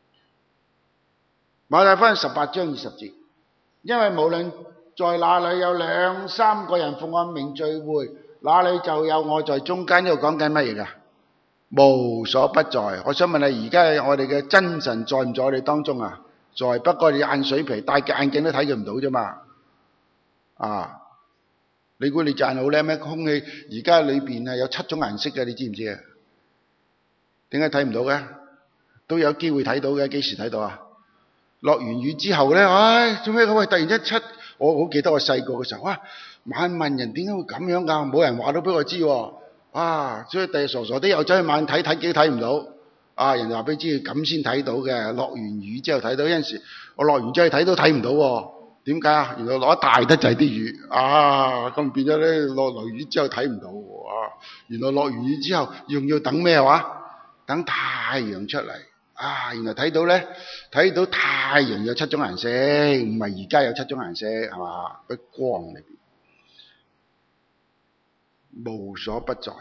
馬太福音十八章二十節，因為無論在哪裏有兩三個人奉我名聚會，那裏就有我在中間。呢度講緊乜嘢㗎？無所不在。我想問你，而家我哋嘅真神在唔在我哋當中啊？在，不過你眼水皮戴嘅眼鏡都睇佢唔到啫嘛。啊！你估你隻眼好叻咩？空氣而家裏邊係有七種顏色嘅，你知唔知啊？點解睇唔到嘅？都有機會睇到嘅，幾時睇到啊？落完雨之後咧，唉，做咩咁啊？突然一七，我好記得我細個嘅時候，哇！晚問人點解會咁樣㗎？冇人話到俾我知喎。啊，所以第日傻傻啲又走去晚睇睇幾睇唔到。啊，人哋話俾你知咁先睇到嘅。落完雨之後睇到，有陣時我落完之後睇都睇唔到喎。點解啊？原來落得大得滯啲雨啊，咁變咗咧落落雨之後睇唔到喎。啊，原來落完雨之後仲要等咩話？等太陽出嚟。啊，原來睇到咧，睇到太陽有七種顏色，唔係而家有七種顏色，係嘛？個光裏邊無所不在。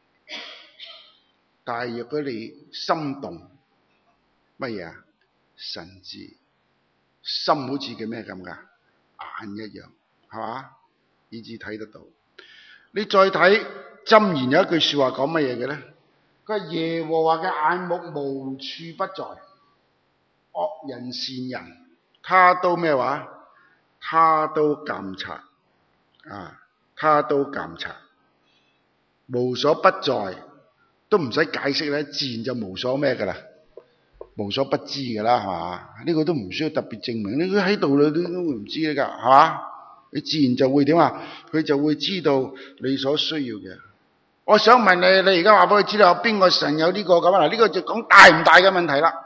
但係若果你心動乜嘢啊？神智心好似叫咩咁噶？眼一樣，係嘛？以至睇得到。你再睇箴言有一句說話講乜嘢嘅咧？佢係耶和華嘅眼目無處不在，惡人善人，他都咩話？他都監察啊！他都監察，無所不在，都唔使解釋咧，自然就無所咩噶啦，無所不知噶啦，係嘛？呢個都唔需要特別證明，你佢喺度你都都唔知噶，係嘛？你自然就會點啊？佢就會知道你所需要嘅。我想問你，你而家話俾佢知道有邊個神有呢個咁啊？嗱，呢個就講大唔大嘅問題啦。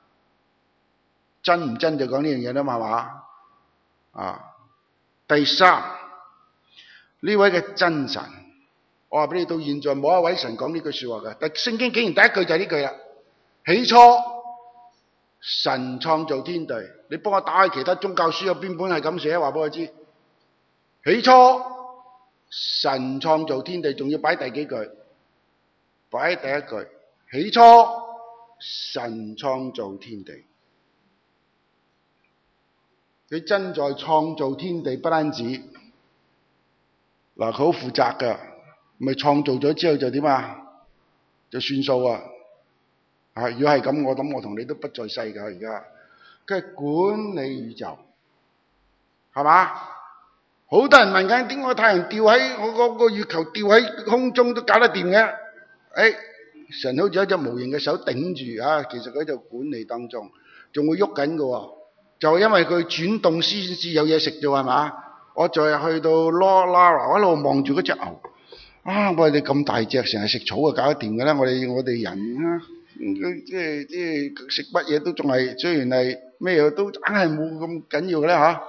真唔真就講呢樣嘢啦嘛，係嘛？啊，第三，呢位嘅真神，我話俾你，到現在冇一位神講呢句說話嘅。但聖經竟然第一句就係呢句啦。起初神創造天地，你幫我打開其他宗教書有邊本係咁寫？話俾我知。起初神創造天地，仲要擺第幾句？擺第一句。起初神創造天地，佢真在創造天地，不單止嗱，佢好負責噶，咪創造咗之後就點啊？就算數啊！啊，如果係咁，我諗我同你都不在世噶而家。佢係管理宇宙，係嘛？好多人問緊，點解太陽吊喺我嗰個月球吊喺空中都搞得掂嘅？誒、哎，神好似有一隻無形嘅手頂住啊！其實佢喺度管理當中，仲會喐緊嘅，就因為佢轉動先至有嘢食啫，係嘛？我就係去到 Lara 一路望住嗰隻牛啊！我哋咁大隻，成日食草就搞得掂嘅啦。我哋我哋人啊，即係即係食乜嘢都仲係，雖然係咩嘢都硬係冇咁緊要嘅咧嚇。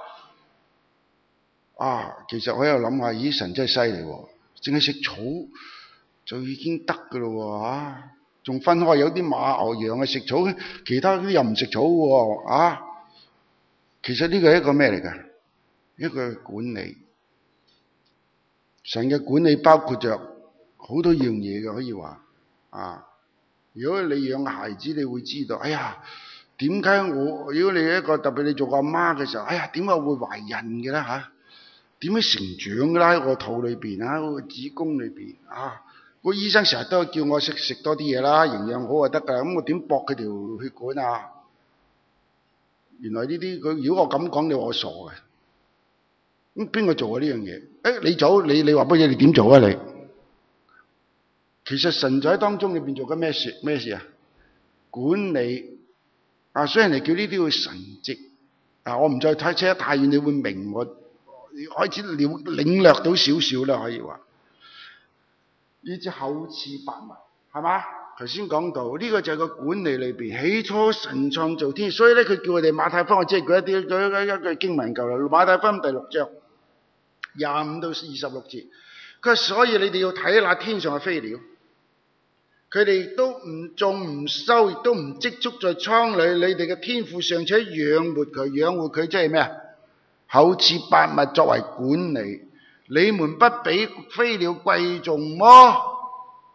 啊，其實我喺度諗下，咦，神真係犀利喎！淨係食草就已經得㗎咯喎嚇，仲分開有啲馬牛羊係食草，其他啲又唔食草喎啊！其實呢個係一個咩嚟㗎？一個管理。神嘅管理包括着好多樣嘢嘅，可以話啊。如果你養孩子，你會知道，哎呀，點解我？如果你一個特別你做個阿媽嘅時候，哎呀，點解會懷孕嘅咧嚇？點樣成長嘅啦？喺個肚裏邊啊，個子宮裏邊啊，個醫生成日都叫我食食多啲嘢啦，營養好就得㗎。咁我點駁佢條血管啊？原來呢啲佢如果我咁講，你話我傻嘅。咁邊個做啊呢樣嘢？誒，你做，你你話乜嘢？你點做啊你？其實神在當中裏邊做緊咩事？咩事啊？管理啊，所以人哋叫呢啲叫神蹟啊。我唔再睇車得太遠，你會明我。開始了領略到少少啦，可以話呢隻厚賜百物，係嘛？頭先講到呢、這個就係個管理裏邊，起初神創造天，所以咧佢叫我哋馬太福音，我只係舉一啲舉一句經文夠啦。馬太福音第六章廿五到二十六節，佢話所以你哋要睇那天上嘅飛鳥，佢哋都唔種唔收，亦都唔積蓄在倉裏，你哋嘅天父尚且養活佢，養活佢即係咩啊？厚賜百物作為管理，你們不比飛鳥貴重麼？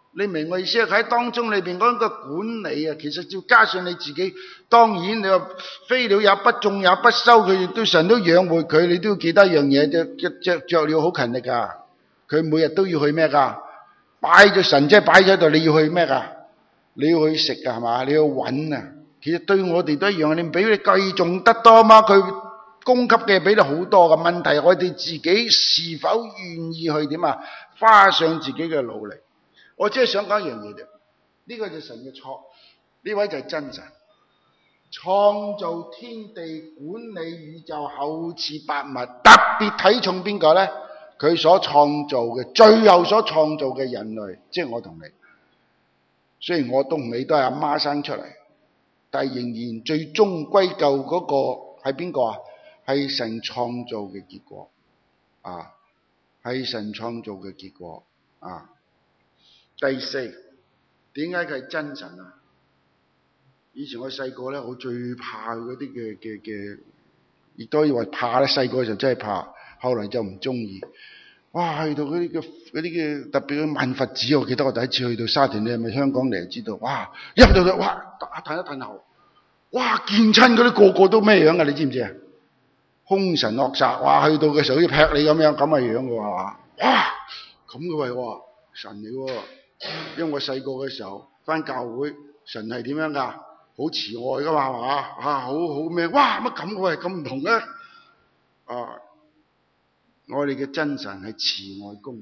你明我意思啊？喺當中裏邊嗰個管理啊，其實要加上你自己。當然你話飛鳥也不種也不收，佢亦都神都養活佢，你都要記得一樣嘢，隻隻雀鳥好勤力噶，佢每日都要去咩噶？擺咗神即係擺咗喺度，你要去咩噶？你要去食噶係嘛？你要揾啊！其實對我哋都一樣，你比你計仲得多嘛？佢供給嘅俾你好多嘅問題，我哋自己是否願意去點啊？花上自己嘅努力。我只係想講一樣嘢啫，呢個就係神嘅錯，呢位就係真神，創造天地、管理宇宙、厚賜百物，特別睇重邊個咧？佢所創造嘅，最後所創造嘅人類，即係我同你。雖然我同你都係阿媽生出嚟，但係仍然最終歸咎嗰個係邊個啊？係神創造嘅結果啊！係神創造嘅結果啊！第四，點解佢係真神啊？以前我細個咧，我最怕嗰啲嘅嘅嘅，亦都可以話怕咧。細個就真係怕，後來就唔中意。哇！去到嗰啲嘅嗰啲嘅特別嘅萬佛寺，我記得我第一次去到沙田，你係咪香港嚟？知道？哇！入到去，哇！褪一褪後，哇！見親嗰啲個個都咩樣啊？你知唔知啊？兇神惡煞，哇！去到嘅時候好似劈你咁樣咁嘅樣嘅喎，哇！咁嘅喎，哇！神嚟喎。因為我細個嘅時候返教會，神係點樣噶？好慈愛噶嘛，係嘛？啊，好好咩？哇！乜咁嘅咁唔同咧？啊！我哋嘅真神係慈愛公義、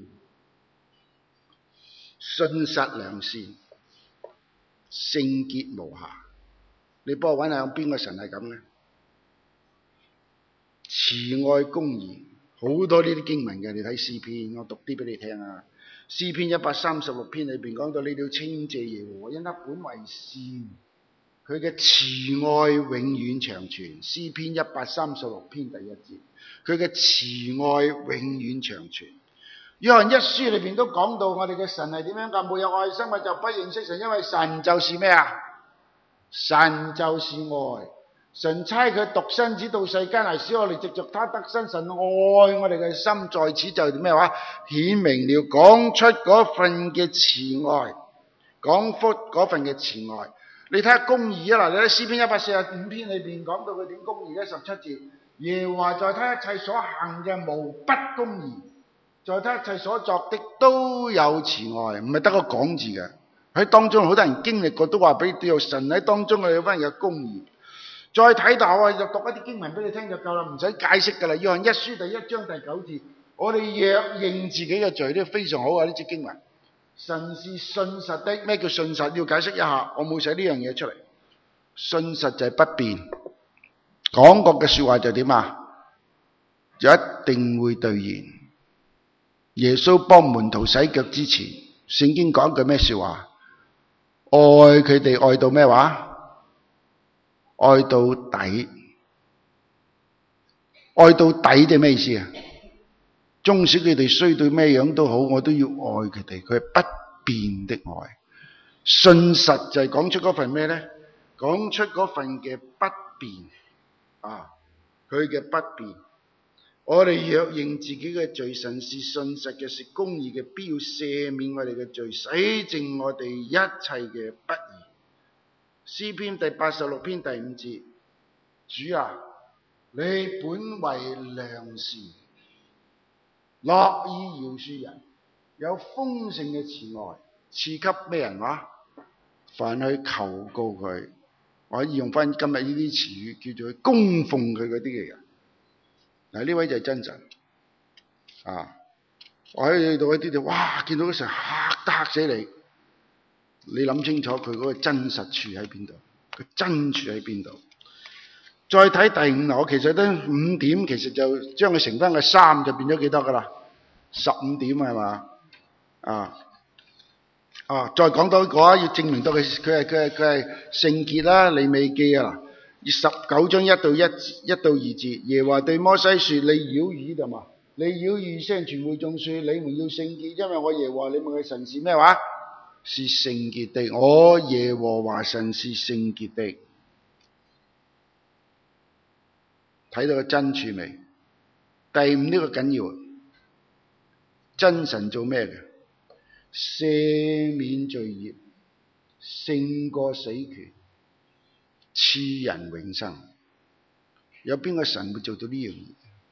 信實良善、聖潔無瑕。你幫我揾下有邊個神係咁咧？慈愛公義，好多呢啲經文嘅，你睇詩篇，我讀啲俾你聽啊。詩篇一百三十六篇裏邊講到，你要稱謝耶和華，因他本為善，佢嘅慈愛永遠長存。詩篇一百三十六篇第一節，佢嘅慈愛永遠長存。約翰一書裏邊都講到，我哋嘅神係點樣噶？沒有愛心嘅就不認識神，因為神就是咩啊？神就是愛。神差佢獨生子到世間嚟，使我哋藉着他得生。神愛我哋嘅心，在此就咩話？顯明了，講出嗰份嘅慈愛，講出嗰份嘅慈愛。你睇下公義啊！嗱，你睇詩篇一百四十五篇裏邊講到佢點公義咧？十七節，耶和華在他一切所行嘅無不公義，在他一切所作的都有慈愛，唔係得個講字嘅。喺當中好多人經歷過，都話俾你知，神喺當中有翻嘅公義。再睇到我就讀一啲經文俾你聽就夠啦，唔使解釋噶啦。約翰一書第一章第九節，我哋若認自己嘅罪都非常好啊！呢節經文，神是信實的。咩叫信實？要解釋一下，我冇寫呢樣嘢出嚟。信實就係不變，講過嘅說話就點啊？就一定會兌現。耶穌幫門徒洗腳之前，聖經講句咩說話？愛佢哋愛到咩話？愛到底，愛到底即係咩意思啊？縱使佢哋衰到咩樣都好，我都要愛佢哋。佢係不變的愛。信實就係講出嗰份咩咧？講出嗰份嘅不變啊！佢嘅不變。我哋若認自己嘅罪，神是信實嘅，是公義嘅，必要赦免我哋嘅罪，洗淨我哋一切嘅不義。詩篇第八十六篇第五節，主啊，你本為良善，樂意饒恕人，有豐盛嘅慈愛，賜給咩人話？凡去求告佢，我可以用翻今日呢啲詞語，叫做去供奉佢嗰啲嘅人。嗱，呢位就係真神啊！我喺去到一啲度，哇！見到嗰時候嚇得嚇死你。你諗清楚佢嗰個真實處喺邊度？佢真處喺邊度？再睇第五，我其實都五點，其實就將佢乘翻個三，就變咗幾多噶啦？十五點係嘛？啊啊！再講多一個啊，要證明到佢佢係佢係佢係聖潔啦。利未記啊，十九章一到一一到二節，耶和華對摩西說：你曉諭就嘛？你曉諭聲全會眾說：你們要聖潔，因為我耶和華你們嘅神是咩話？是聖潔的，我耶和華神是聖潔的。睇到個真處未？第五呢個緊要，真神做咩嘅？ 赦免罪孽，勝過死權，賜人永生。有邊個神會做到呢樣嘢？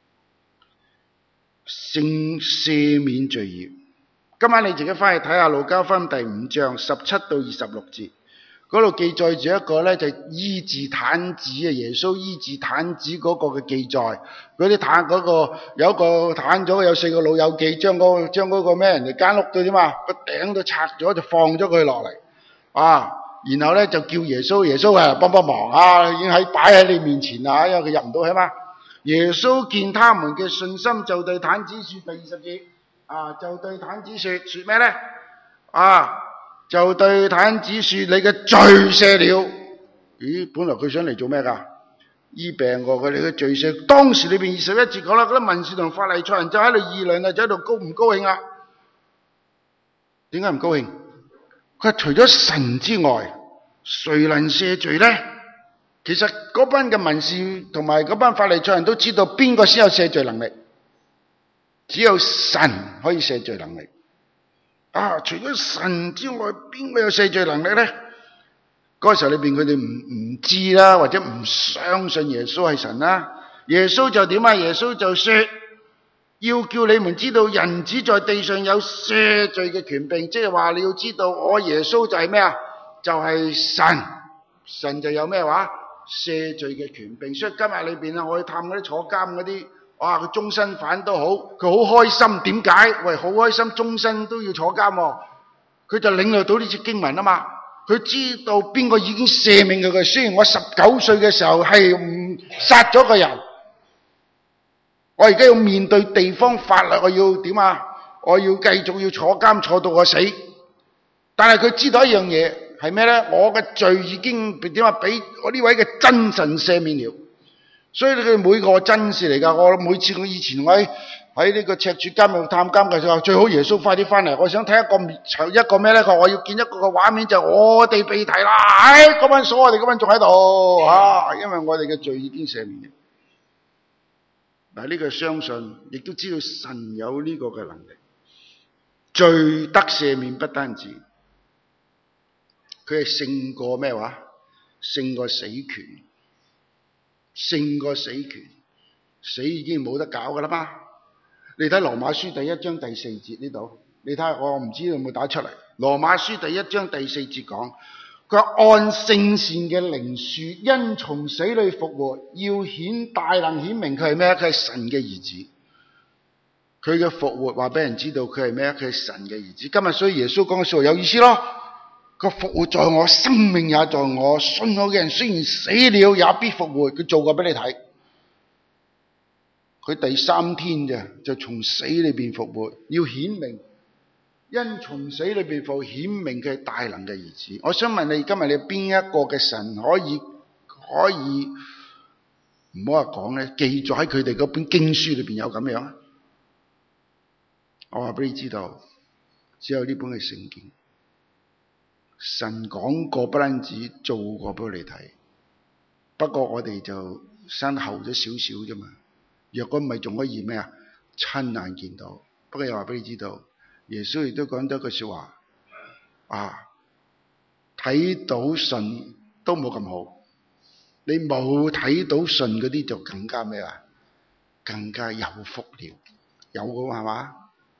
聖赦免罪孽。今晚你自己翻去睇下路加福音第五章十七到二十六節，嗰度記載住一個咧就係醫治癱子啊，耶穌醫治癱子嗰個嘅記載。嗰啲癱嗰個有一個癱咗，有四個老友記將嗰、嗰個將嗰個咩人哋間屋度點啊個頂都拆咗，就放咗佢落嚟啊，然後咧就叫耶穌，耶穌啊幫幫忙啊，已經喺擺喺你面前啦，因為佢入唔到去嘛。耶穌見他們嘅信心，就對癱子說，第二十節啊，就對癱子說說咩咧？啊，就對癱子說，你嘅罪赦了。咦，本來佢想嚟做咩噶？醫病喎，佢哋嘅罪赦。當時裏邊二十一節講啦，嗰啲文士同法利賽人就喺度議論啊，就喺度高唔高興啊？點解唔高興？佢話除咗神之外，誰能赦罪咧？其實嗰班嘅文士同埋嗰班法利賽人都知道邊個先有赦罪能力，只有神可以赦罪能力。啊，除咗神之外，邊個有赦罪能力咧？嗰個時候裏邊佢哋唔唔知啦，或者唔相信耶穌係神啦。耶穌就點啊？耶穌就說，要叫你們知道人子在地上有赦罪嘅權柄，即係話你要知道我耶穌就係咩啊？就係神，神就有咩話？赦罪嘅權柄。所以今日裏邊啊，我去探嗰啲坐監嗰啲，哇，佢終身犯都好，佢好開心。點解？喂，好開心，終身都要坐監喎。佢就領略到呢節經文啊嘛，佢知道邊個已經赦免佢嘅。雖然我十九歲嘅時候係唔殺咗個人，我而家要面對地方法律，我要點啊？我要繼續要坐監坐到我死。但係佢知道一樣嘢係咩咧？我嘅罪已經點啊？俾我呢位嘅真神赦免了。所以佢每個真事嚟噶。我每次我以前我喺喺呢個赤柱監獄探監嘅時候，最好耶穌快啲翻嚟。我想睇一個一個咩咧？佢話我要見一個嘅畫面，就係我哋被提啦。唉，嗰班鎖我哋嗰班仲喺度啊，因為我哋嘅罪已經赦免了。嗱，呢個相信亦都知道神有呢個嘅能力，罪得赦免不單止，佢係勝過咩話？勝過死權，勝過死權，死已經冇得搞噶啦嘛。你睇羅馬書第一章第四節呢度，你睇下我唔知道有冇打出嚟。羅馬書第一章第四節講，佢話按聖善嘅靈樹，因從死裏復活，要顯大能顯明佢係咩？佢係神嘅兒子。佢嘅復活話俾人知道佢係咩？佢係神嘅兒子。今日所以耶穌講嘅說話有意思咯。個復活在我，生命也在我，信我嘅人雖然死了，也必復活。佢做過俾你睇。佢第三天啫，就從死裏邊復活，要顯明，因從死裏邊復活，顯明佢係大能嘅兒子。我想問你，今日你邊一個嘅神可以可以唔好話講咧，記載喺佢哋嗰本經書裏邊有咁樣？我話俾你知道，只有呢本嘅聖經。神講過不單止，做過俾你睇。不過我哋就身後咗少少啫嘛。若果唔係，仲可以咩啊？親眼見到。不過又話俾你知道，耶穌亦都講咗句說話啊，睇到信都冇咁好，你冇睇到信嗰啲就更加咩啊？更加有福了，有嘅係嘛？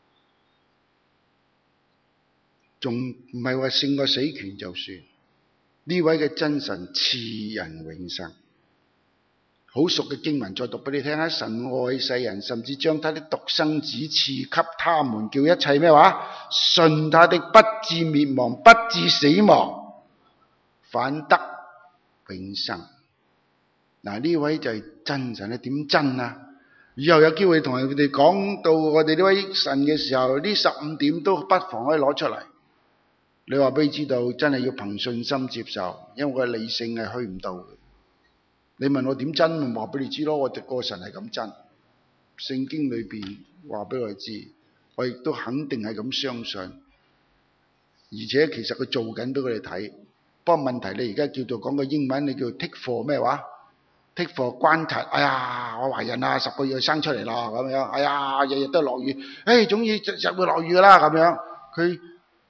仲唔係話勝過死權就算？呢位嘅真神賜人永生。好熟嘅經文，再讀俾你聽下。神愛世人，甚至將他的獨生子賜給他們，叫一切咩話？信他的不至滅亡，不至死亡，反得永生。嗱，呢位就係真神咧。點真啊？以後有機會同佢哋講到我哋呢位神嘅時候，呢十五點都不妨可以攞出嚟。你話俾佢知道，真係要憑信心接受，因為個理性係去唔到嘅。你問我點真，咪話俾你知咯。我哋個神係咁真，聖經裏邊話俾我哋知，我亦都肯定係咁相信。而且其實佢做緊俾佢哋睇。不過問題你而家叫做講個英文，你叫 take for 咩話 ？take for granted。哎呀，我懷孕啦，十個月生出嚟啦，咁樣。哎呀，日日都落雨，誒、哎，總之日日會落雨噶啦，咁樣。佢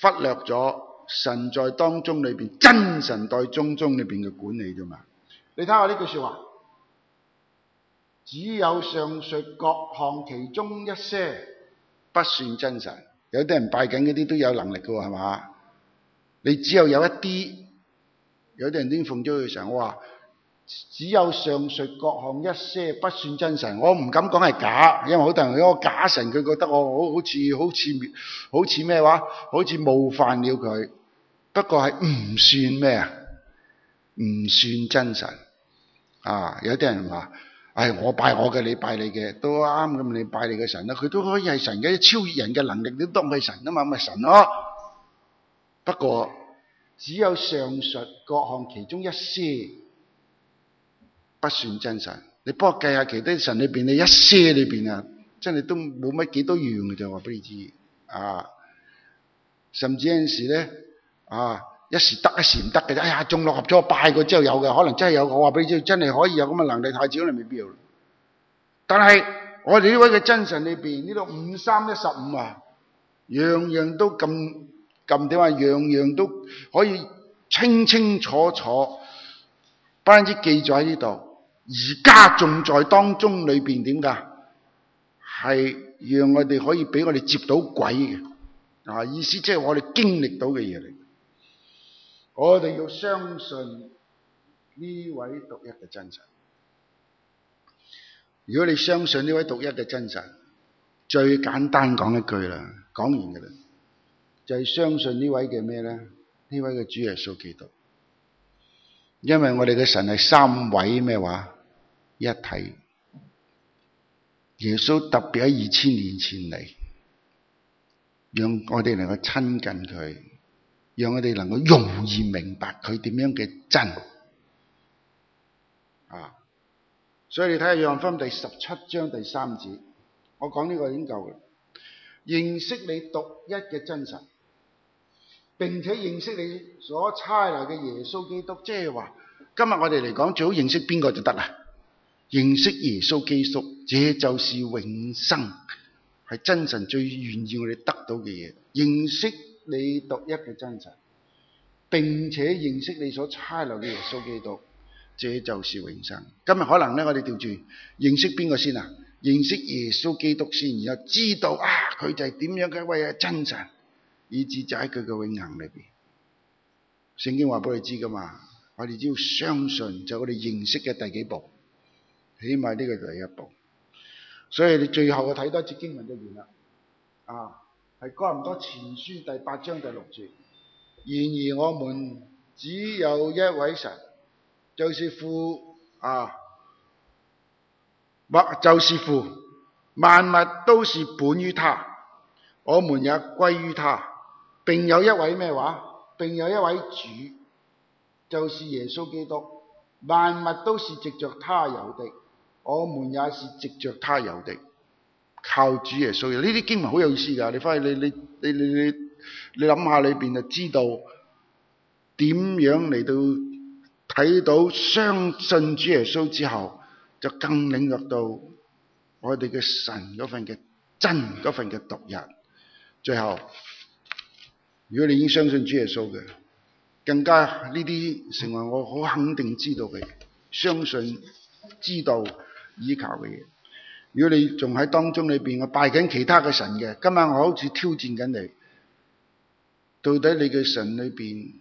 忽略咗神在當中裏邊真神在中中裏邊嘅管理啫嘛。你睇下呢句說話，只有上述各項其中一些不算真神。有啲人拜緊嗰啲都有能力嘅喎，係嘛？你只有有一啲，有啲人已經奉咗佢神，我話只有上述各項一些不算真神。我唔敢講係假，因為好多人嗰個假神，佢覺得我好好似好似好似咩話，好似冒犯了佢。不過係唔算咩啊？唔算真神啊！有啲人話，唉、哎，我拜我嘅，你拜你嘅，都啱咁。你拜你嘅神啦，佢都可以係神嘅，超越人嘅能力，你都當係神啊嘛，咪神咯。不過只有上述各項其中一些不算真神。你幫我計下其他神裏邊，你一些裏邊啊，真係都冇乜幾多樣嘅就話俾你知啊。甚至有陣時咧啊，一時得一時唔得嘅啫。哎呀，中六合咗拜過之後有嘅，可能真係有。我話俾你知，真係可以有咁嘅能力，太子可能未必有。但係我哋呢位嘅真神裏邊，呢度五三一十五啊，樣樣都咁咁點話，樣樣都可以清清楚楚，不單止記載喺呢度，而家仲在當中裏邊點㗎？係讓我哋可以俾我哋接到鬼嘅啊！意思即係我哋經歷到嘅嘢嚟。我哋要相信呢位獨一嘅真神。如果你相信呢位獨一嘅真神，最簡單講一句啦，講完嘅啦，就係相信呢位嘅咩咧？呢位嘅主耶穌基督。因為我哋嘅神係三位咩話？一體。耶穌特別喺二千年前嚟，讓我哋能夠親近佢，讓我哋能夠容易明白佢點樣嘅真啊！所以你睇下約翰福音第十七章第三節，我講呢個已經夠啦。認識你獨一嘅真神，並且認識你所差來嘅耶穌基督，即係話今日我哋嚟講最好認識邊個就得啦。認識耶穌基督，這就是永生，係真神最願意我哋得到嘅嘢。認識你獨一嘅真神，並且認識你所差來嘅耶穌基督，這就是永生。今日可能咧，我哋調轉認識邊個先啊？認識耶穌基督先，然後知道啊，佢就係點樣嘅一位真神，以至就喺佢嘅永恆裏邊。聖經話俾你知噶嘛，我哋只要相信，就係我哋認識嘅第幾步。起碼呢個就係一步，所以你最後嘅睇多一節經文就完啦。啊，係哥林多前書第八章第六節。然而我們只有一位神，就是父啊，或就是父，萬物都是本於他，我們也歸於他。並有一位咩話？並有一位主，就是耶穌基督，萬物都是藉着他有的。我們也是藉着他有的，靠主耶穌。呢啲經文好有意思㗎，你翻去你你你你你你諗下裏邊就知道點樣嚟到睇到相信主耶穌之後，就更領略到我哋嘅神嗰份嘅真，嗰份嘅獨一。最後，如果你已經相信主耶穌嘅，更加呢啲成為我好肯定知道嘅，相信知道。依靠嘅嘢，如果你仲喺當中裏邊，我拜緊其他嘅神嘅，今晚我好似挑戰緊你，到底你嘅神裏邊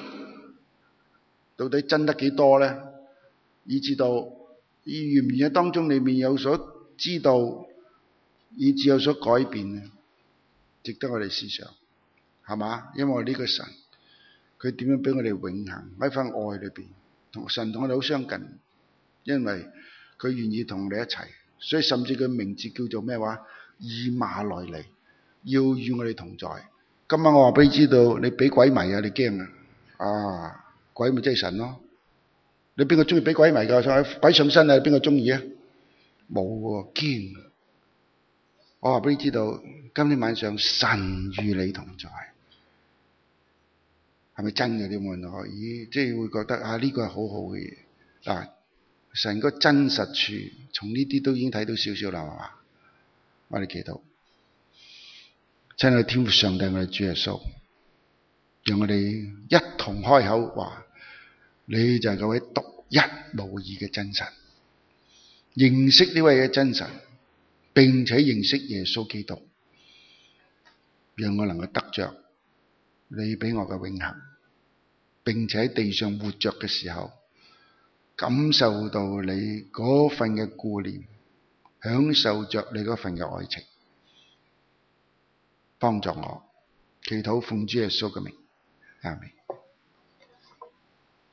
到底真得幾多咧？以至到願唔願喺當中裏面有所知道，以至有所改變咧，值得我哋思想，係嘛？因為呢個神佢點樣俾我哋永恆喺份愛裏邊，同神同我哋好相近，因為佢願意同你一齊，所以甚至佢名字叫做咩話？以馬內利，要與我哋同在。今晚我話俾你知道，你俾鬼迷啊，你驚啊？啊，鬼咪即係神咯。你邊個中意俾鬼迷噶？鬼上身啊，邊個中意啊？冇喎，驚。我話俾你知道，今天晚上神與你同在，係咪真嘅？你問我，咦，即係會覺得啊，呢個係好好嘅嘢嗱。神個真實處，從呢啲都已經睇到少少啦，係嘛？我哋祈禱，親愛嘅天父上帝，我哋主耶穌， 讓我哋一同開口話：你就係嗰位獨一無二嘅真神。認識呢位嘅真神，並且認識耶穌基督，讓我能夠得着你俾我嘅永恆，並且喺地上活着嘅時候，感受到你嗰份嘅顧念，享受着你嗰份嘅愛情。幫助我，祈禱奉主耶穌嘅名，阿們。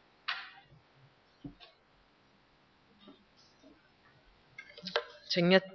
請一